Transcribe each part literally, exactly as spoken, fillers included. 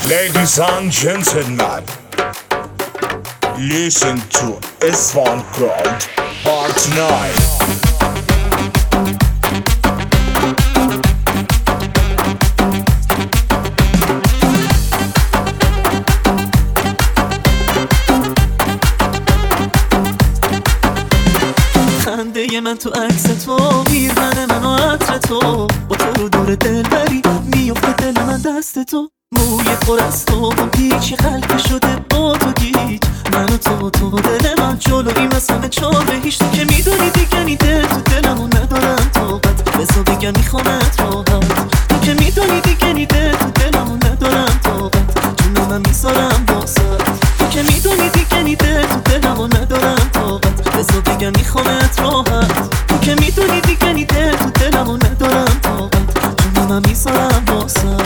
Ladies and gentlemen, listen to S-One Crowd Part nine. خنده من تو عکس تو، میرمنه من و عطر تو، با تو رو دور دل بری میفته دل من دست تو. موی پر از تو و پیچی خلق شده با تو گیج، من و تو و تو و دل من جلوی مثل چاره هیچ. تو که میدونی دیگه نی دل تو دلمو ندارم طاقت، بزا بگم میخوامت راحت. تو که میدونی دیگه نی دل تو دلمو ندارم طاقت، جون من میذارم واسه. تو که میدونی دیگه نی دل تو دلمو ندارم طاقت، بزا بگم میخوامت راحت. تو که میدونی دیگه نی دل تو دلمو ندارم طاقت، جون من میذارم واسه.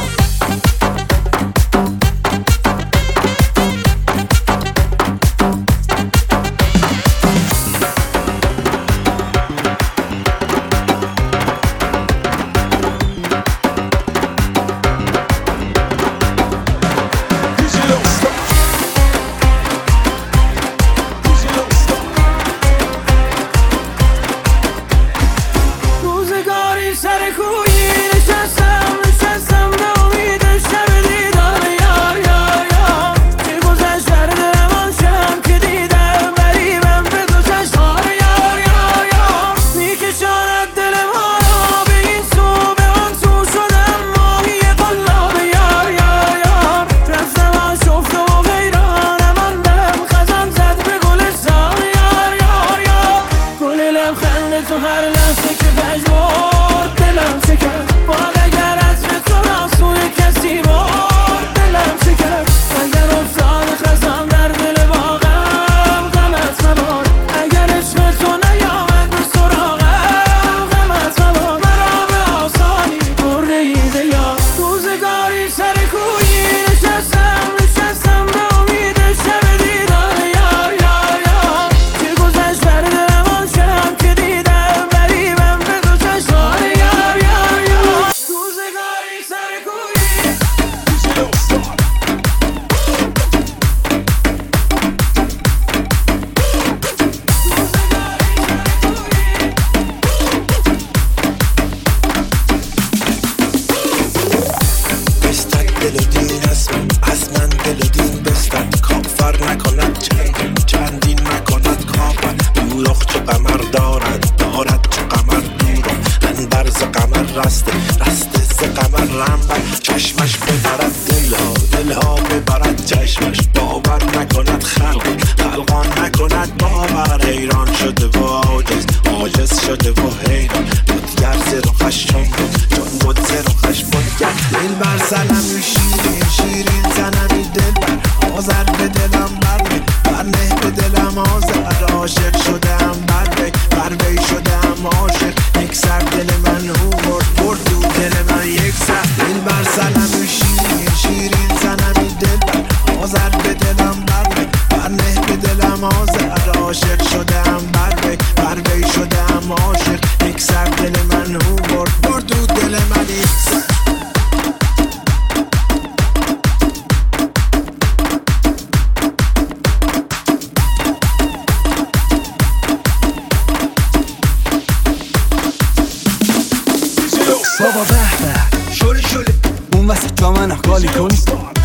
بابا به به شوری شوری اون وسط جا من اخوالی کنی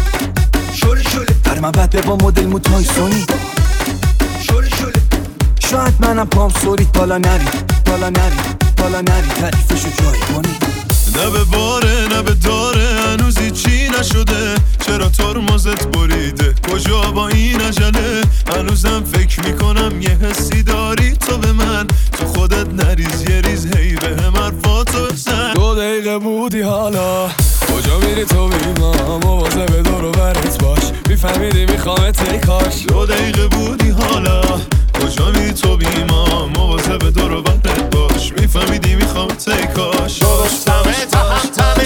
شوری شوری هر من بده با مدل موتای سونی شوری شوری شاید منم پام سورید بالا نری بالا نری بالا نری تعریفشو جایی کنی. نه به باره نه به داره هنوزی چی نشده، چرا ترمزت بریده کجا با این عجله. هنوزم فکر میکنم یه حسی داری تو به من، تو خودت نریز یه ریز هی به هم حرفاتو بزن. دو دقیقه بودی حالا کجا میری تو بیما، مواظب به دور و برت باش میفهمیدی میخوامت ای کاش. دو دقیقه بودی حالا کجا میری تو بیما، مواظب به دور و برت باش میفهمیدی میخوامت ای کاش. درستمه تا هم تمه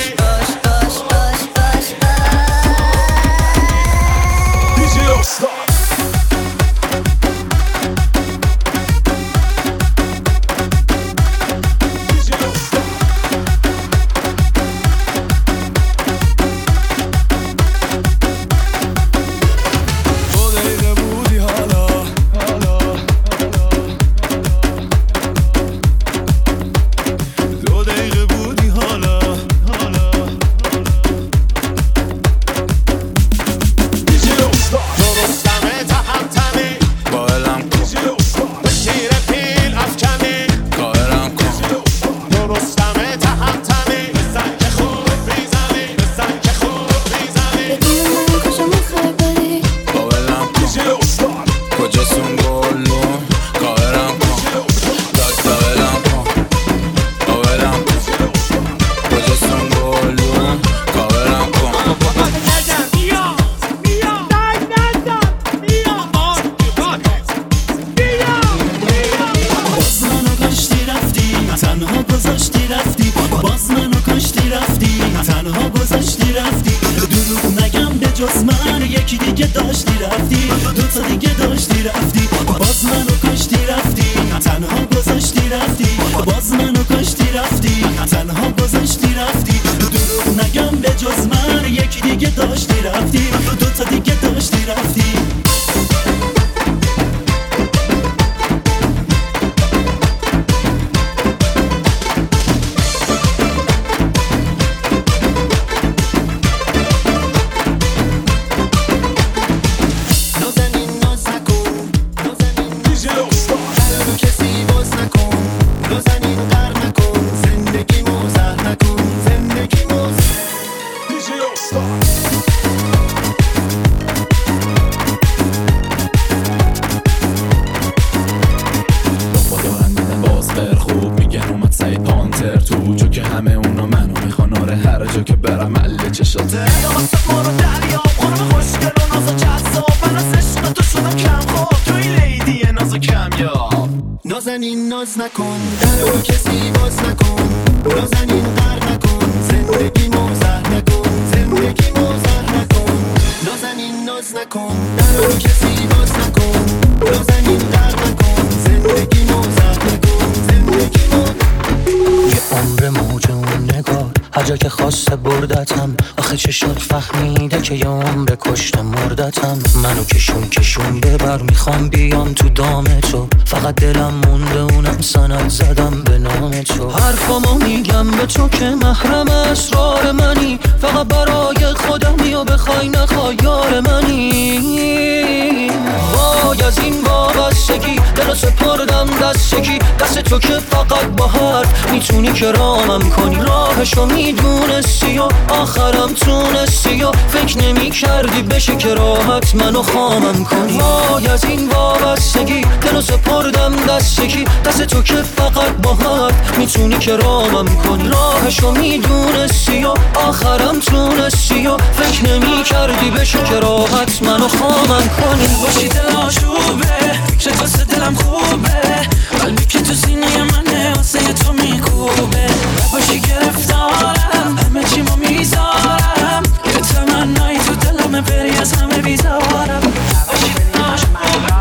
هر جا که برم مله چشاته یا واسه ما رو دریاب خانم خوشگل و ناز و جذاب من از عشق تو شدم کم خواب توی لیدی ناز و کمیاب نازنین ناز نکن درو کسی باز نکن نازنین غر نکن زندگی موزه نکن زندگی موزه نکن نازنین ناز نکن درو کسی باز نکن نازنین غر نکن زندگی موزه نکن زندگی موزه یه عمر موج اون نگار هر جا که خواسته بردتم آخه چه شد فهمیده که یه عمر کشته مردتم منو کشون کشون ببر میخوام بیام تو دام تو فقط دلم مونده اونم سند زدم به نام تو حرفامو میگم به تو که محرم اسرار منی فقط برای خودمی و بخوای نخوای یار منی وای از این وابستگی دلو سپردم دستگی دست تو که فقط با حرف میتونی کرامم کنی راهشو میدونستی و آخرم تونستی و فکر نمی کردی بشه که راحت منو خامم کنی وای از این وابستگی دلو سپردم دستگی دست تو که فقط با حرف میتونی کرامم کنی راهشو میدونستی و آخرم تونستی و فکر نمی کردی بشه که راحت منو خامم کنی باشی دل آشوبه فکرت واسه دلم خوبه قلبی که تو سینه منه واسه تو میکوبه باشی گرفتارم همه چیمو میذارم یه تمنایی تو دلمه بری از همه بیزارم باشی دل آشوبه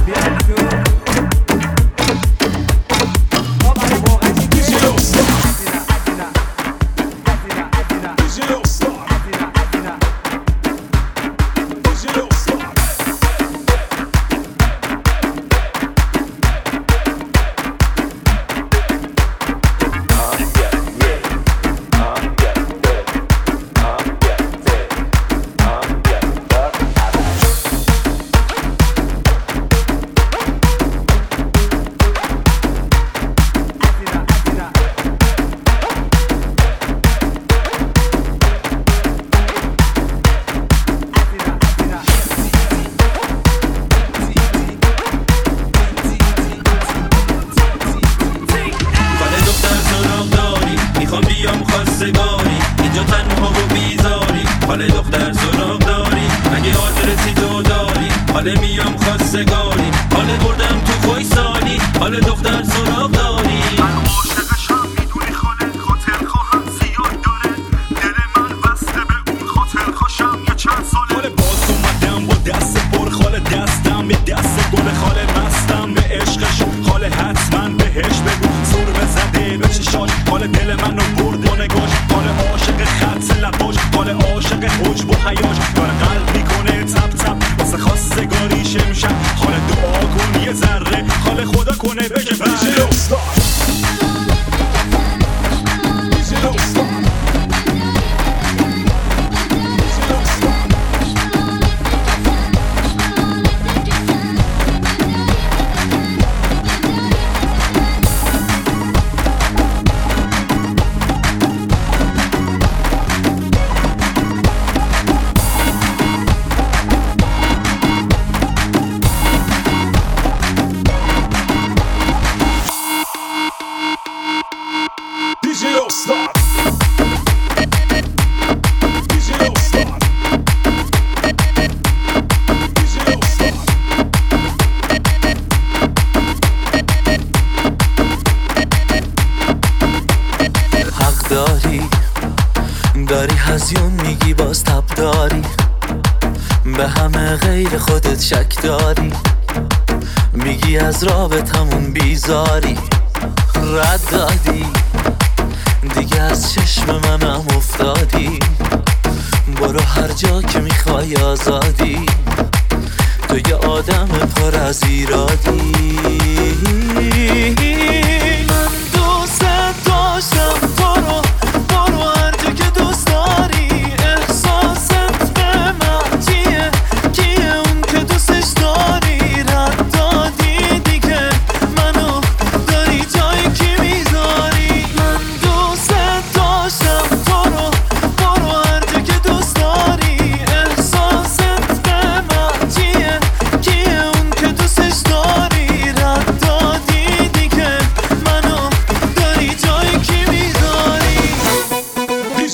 داری هزیون میگی باز تب داری به همه غیر خودت شک داری میگی از رابطمون بیزاری رد دادی دیگه از چشم منم افتادی برو هر جا که میخوای آزادی تو یه آدم پر از ایرادی من دوست داشتم تو رو برو هر جا که دوست داری احساست به من چیه کیه اون که دوستش داری رد دادی دیگه منو داری جای کی میذاری من دوست داشتم تو رو برو هر جا که دوست داری احساست به من چیه کیه اون که دوستش داری رد دادی دیگه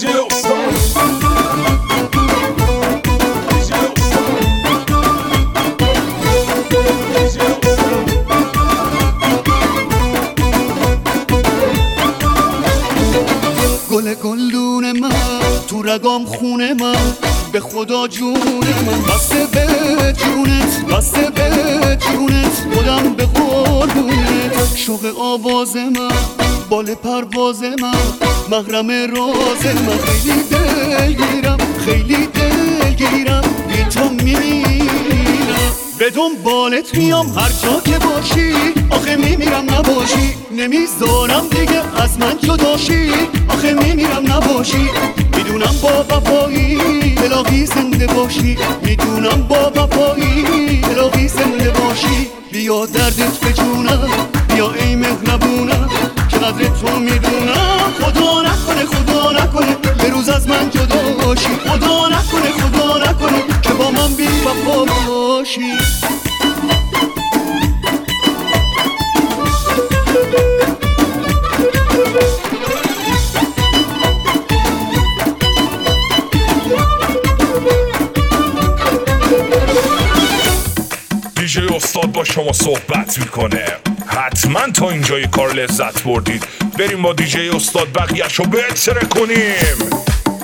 گل گلدون من تو رگام خونه من به خدا جون من بسته به جونت بسته به جونت خودم به قربونت شوق آواز من بال پرواز من محرم راز من خیلی دلگیرم خیلی دلگیرم بی تو میمیرم به دنبالت میام هر جا که باشی آخه میمیرم نباشی نمیذارم دیگه از من جداشی آخه میمیرم نباشی میدونم با وفایی الهی زنده باشی میدونم با وفایی الهی زنده باشی بیا دردت به جونم بیا ای مهربونم که قدر تو میدونم خدا نکنه خدا نکنه یه روز از من جدا باشی خدا نکنه خدا نکنه که با من بی وفا باشی دیجی استاد با شما صحبت میکنه. حتما تا اینجای کار لذت بردید. بریم با دیجی استاد بقیه‌شو بهتره کنیم.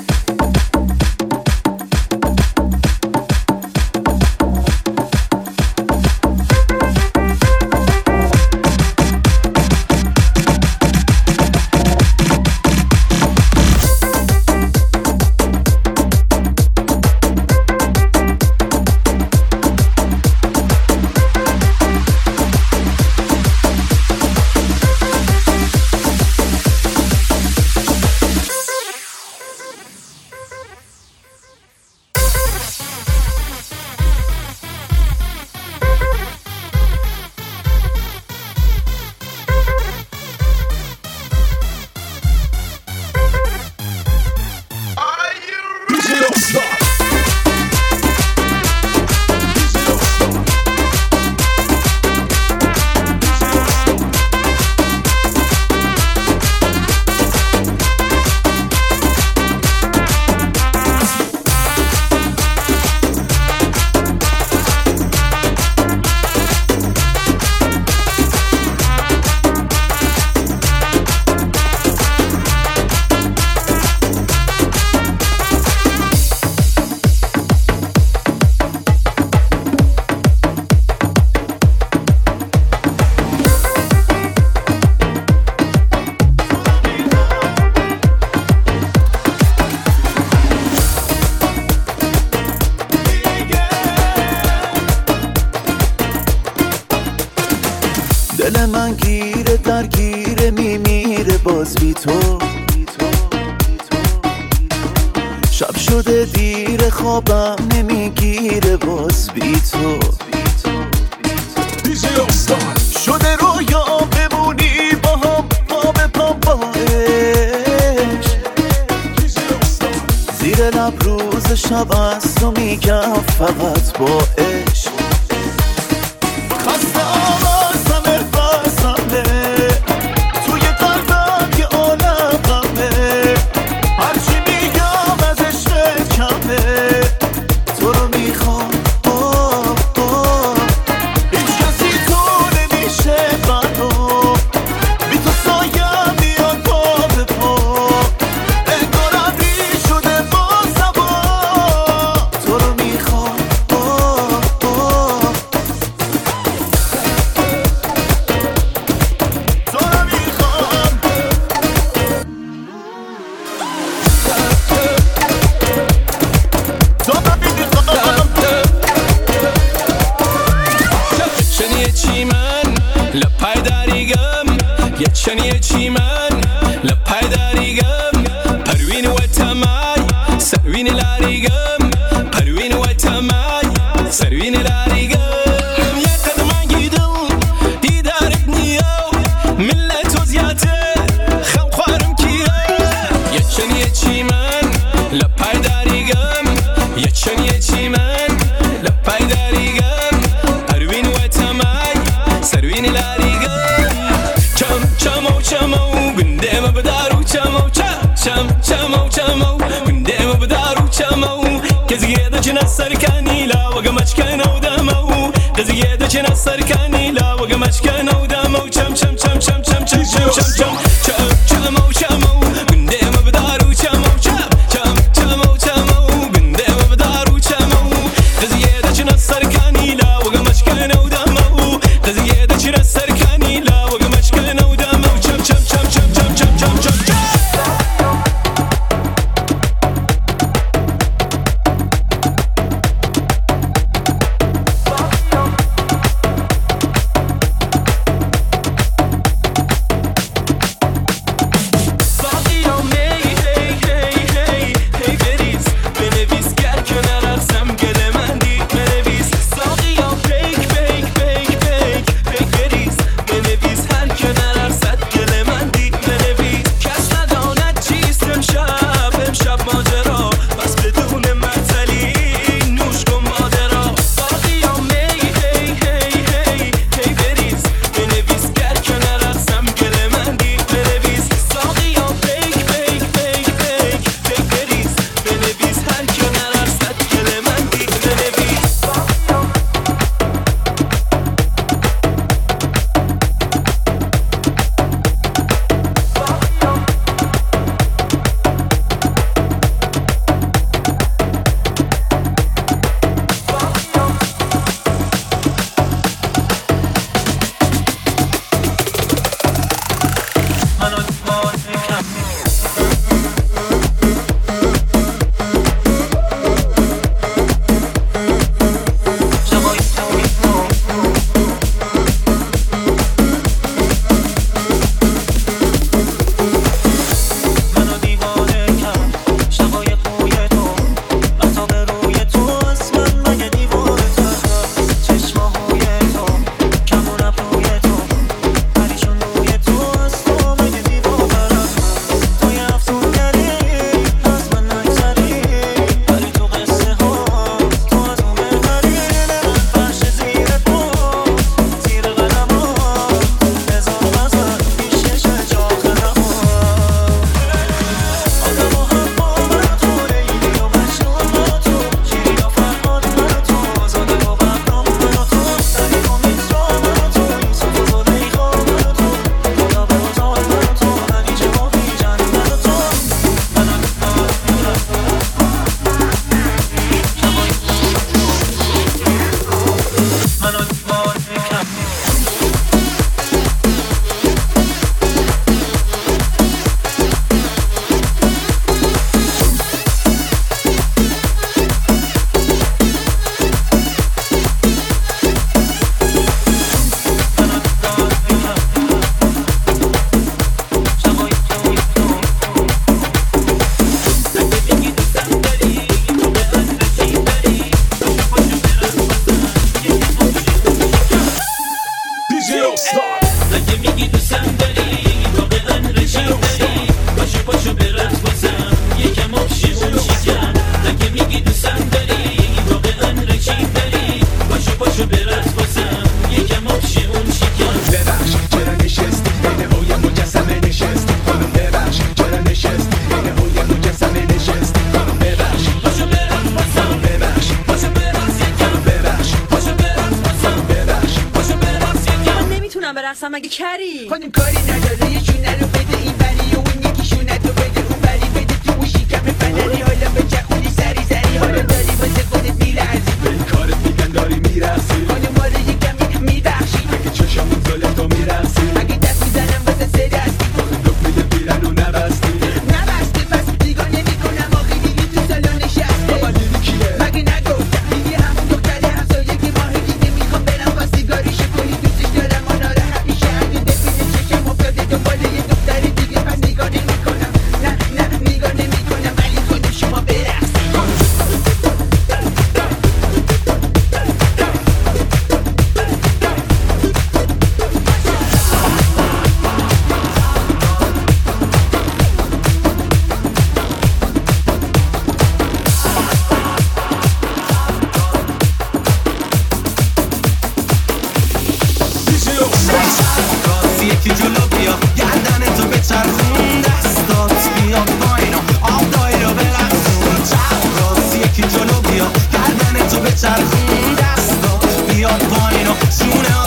دل من گیره درگیره میمیره باز بی تو شب شده دیر خوابم نمیگیره باز بی تو شده رویا بمونی با هم پا به پا با عشق زیر لب روز شب از تو میگم فقط با عشق خسته آوازم ارفاسمه توی قلبم یه عالم غمه هرچی میگم از عشق کمه تو رو میخوام هیچ کسی تو نمیشه منو بی تو سایم میاد پا به پا انگارم ری شده با سوا تو رو میخوام چنیه چی من لپای داریگم پروین و تمای سروین لاریگم پروین و تمای سروین لاریگم یه قدم گیدم دیدارت نیو ملت و زیاده خم خوارم کیه یه چنیه چی من لپای داریگم یه چنیه چی من لپای داریگم پروین و تمای سروین لاریگم چم چمو چمو بنده ما بدارو چمو چم چم چمو چمو نصركاني لا وقمش كان ودمو شم شم شم شم شم شم شم شم شم شم شمو شمو قندم بدارو شمو شم شم شمو شمو قندم بدارو شمو قزيدة نصركاني لا وقمش كان ودمو قزيدة نصركاني لا وقمش كان ودمو شم شم شم شم شم شم شم شم شم برقصم مگه کری خانم کاری نداره یه شونه رو بده این بری و اون یکی شونه تو بده اون بری بده تو اون شیکم فنری حالا به چخونی سری سری حالا داری واسه خودت میلرزی به کارت میگن داری میرسی خانم ماره یکم میبخشی اگه چشمون زاله تو میرسی اگه دست میزنم واسه سه دستی دکمه پیرن و نبستی نبسته پس دیگاه نمی کنم آخی دیگه تو سالن نشسته بابا دیدی کیه مگه نگفتم دیگه همون دختره همسایه که ماه دیگه میخوام برم با سیگاریش کنی دوستش دارم آناره همیشه همین دفینه چشم افتاده دنبال یه دختر دیگه پس نگاه نمی کنم نه نه نگاه نمی کنم ولی خودم شما برقصی یکی جلو بیا گردن تو به چرخون دستات بیاد پایینا آب دایی رو بلغزون چپ راست یکی جلو بیا گردن تو به چرخون دستات بیاد پایینا جونه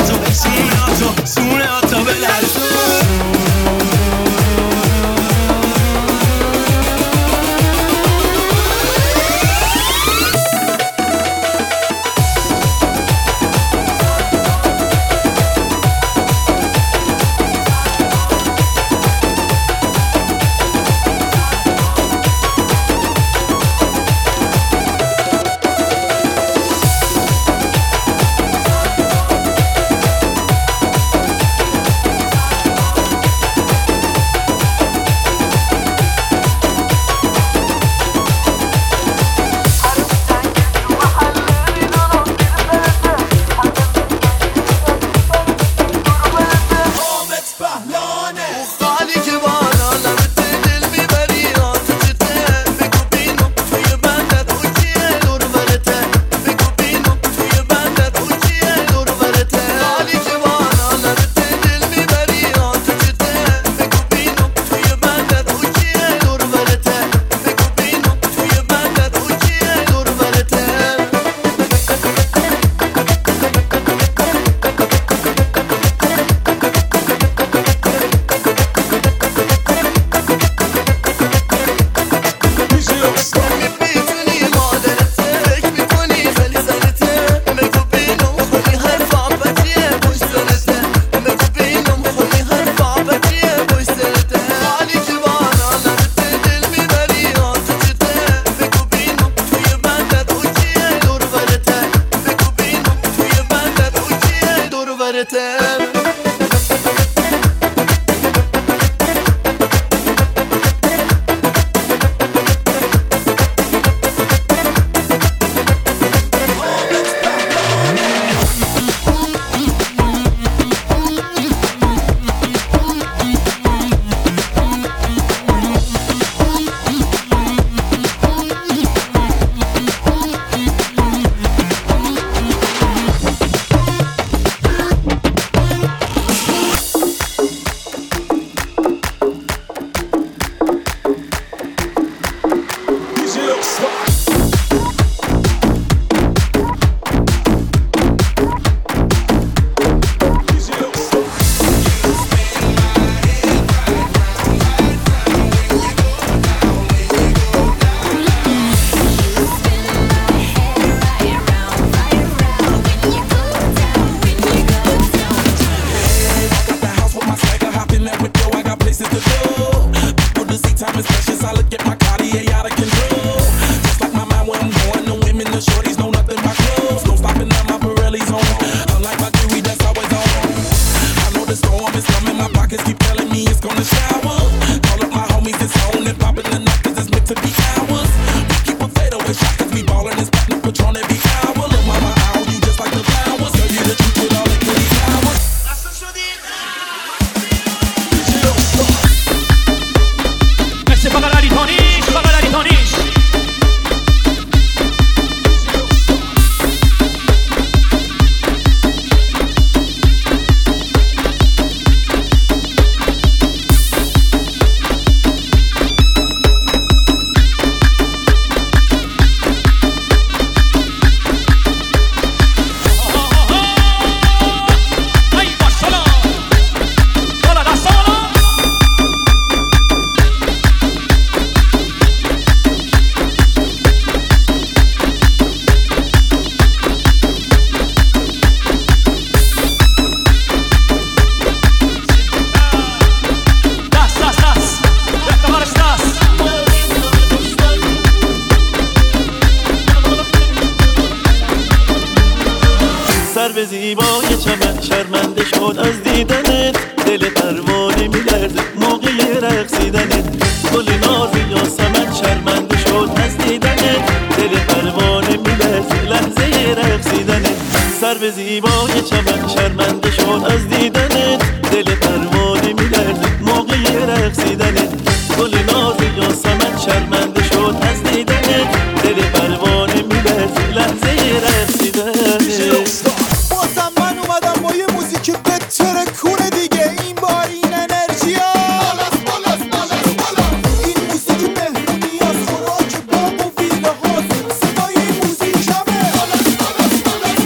سر زیبای چمن شرمنده شد از دیدنت، دل پروانه می‌لرزه موقع رقصیدنت. گل ناز یاسمن شرمنده شد از دیدنت، دل پروانه می‌لرزه لحظه رقصیدنت. سر زیبای چمن شرمنده شد از دیدنت، دل پروانه می‌لرزه موقع رقصیدنت. گل ناز یاسمن شرمنده شد از دیدنت، دل پروانه می‌لرزه لحظه رقصیدنت. بازم من اومدم با یه موزیک بتره کونه دیگه، این بار این انرژی ها بالاست بالاست بالاست بالاست. این موزیک مهمونی از خوراک باب و ویده هاست، صدای این موزیک همه بالاست بالاست بالاست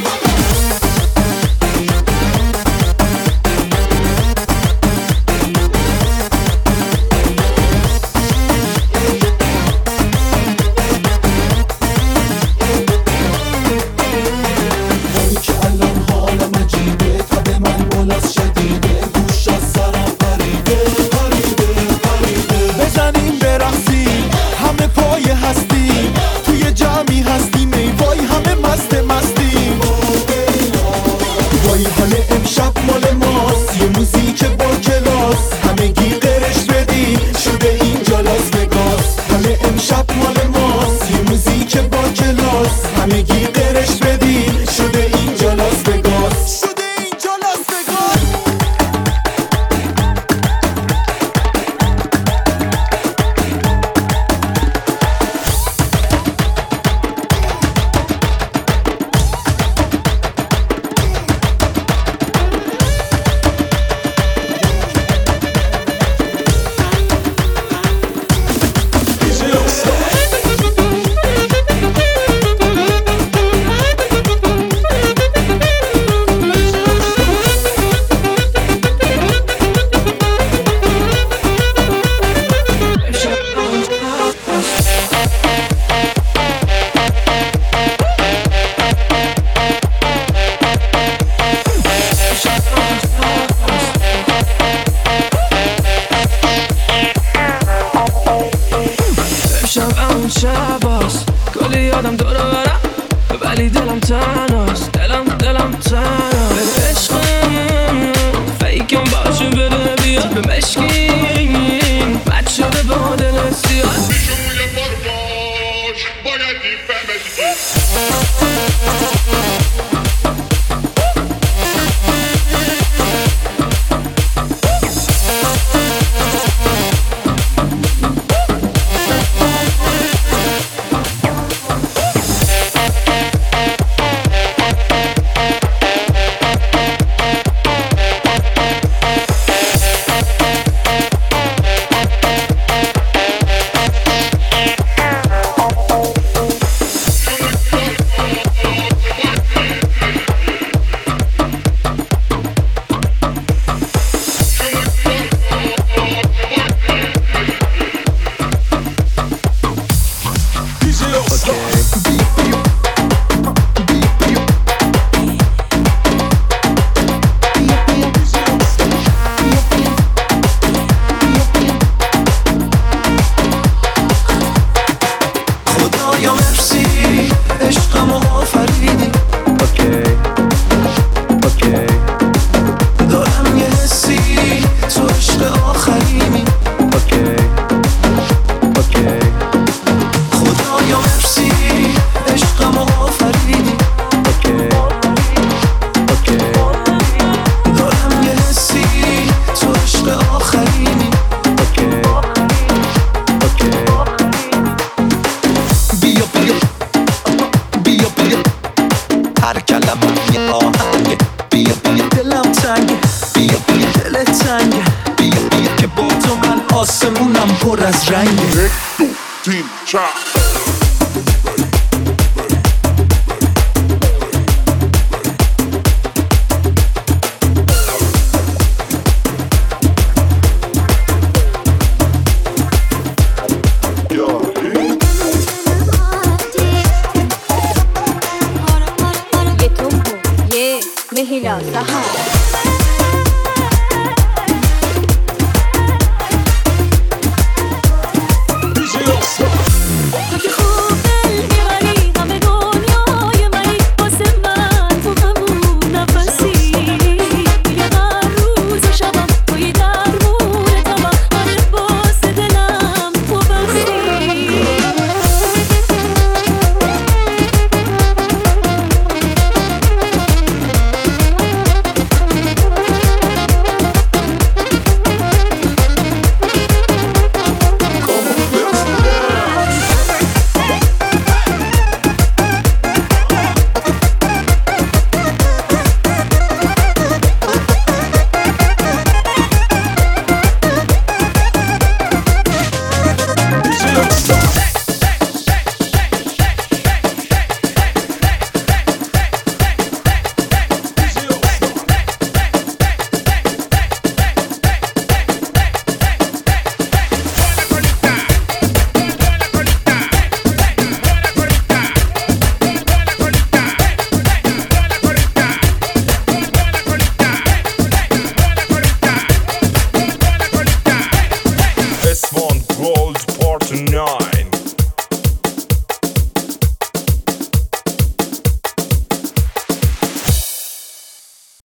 همگی قرش بدی شده اینجا لاس وگاس، شده اینجا لاس وگاس. شباست کلی یادم دور برم ولی دلم تنهاست، دلم دلم تنهاست. عشقم فیکم باشه بده بیاد به مشکین مد شده با دل سیاه. بیشوی بارباش باید دیفهمه آسمونم پر از رنگه. تیم چا Mehila Sahara. Fund Gold Part نه